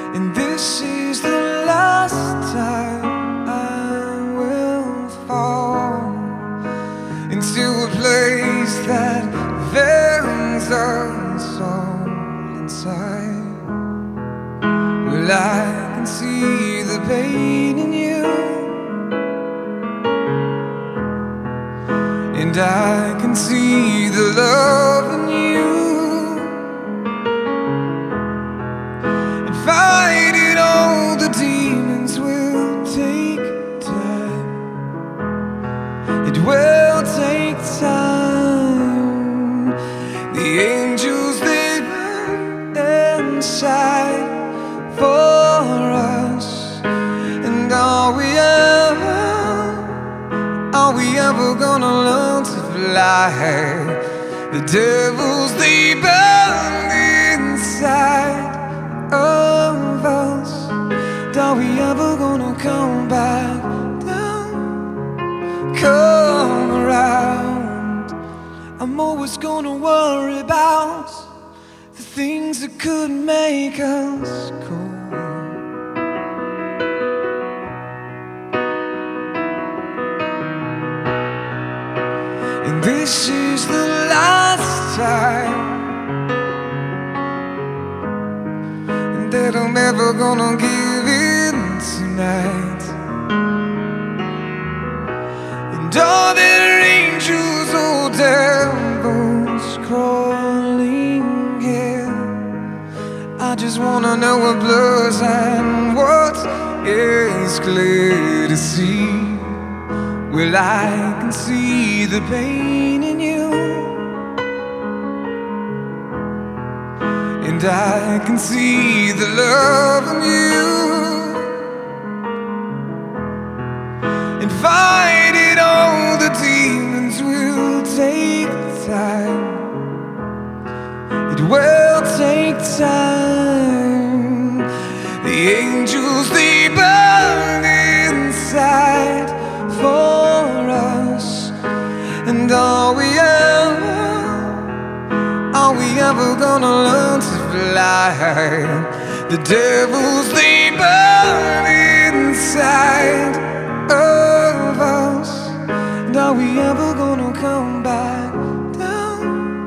And this is the last time I will fall into a place that veils us all inside. Well, I can see the pain in you, and I can see the love in you. And fighting all the demons will take time. It will take time. The angels, they burn inside for us. And are we ever gonna learn to fly? The devils, they burn inside of us. Are we ever gonna come back down, come around? I'm always gonna worry about the things that could make us cool. And this is the last time, and that I'm never gonna give in tonight. And are there angels or devils crawling here? I just wanna know what blurs and what is clear to see. Well, I can see the pain in you, and I can see the love in you. And fighting all the demons will take time. It will take time. The angels, they burn inside for us. And are we ever gonna learn to fly? The devils, they burn inside of us. And are we ever gonna come back down,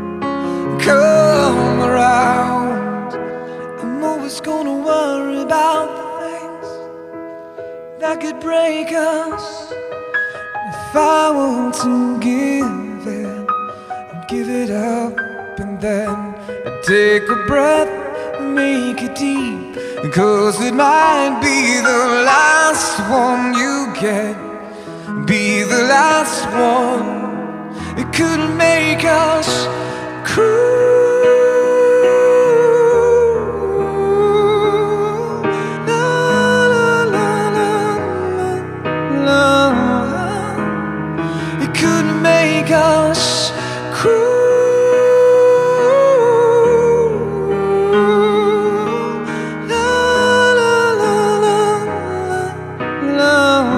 come around? I'm always gonna worry about the things that could break us. If I want to give it, I'd give it up, and then I'd take a breath, make it deep, because it might be the last one you get, be the last one. It could make us cruel. Make us cruel. La, la, la, la, la.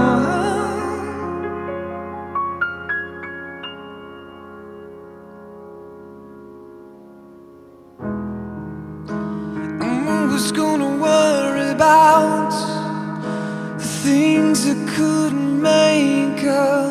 I'm always gonna worry about the things that could make us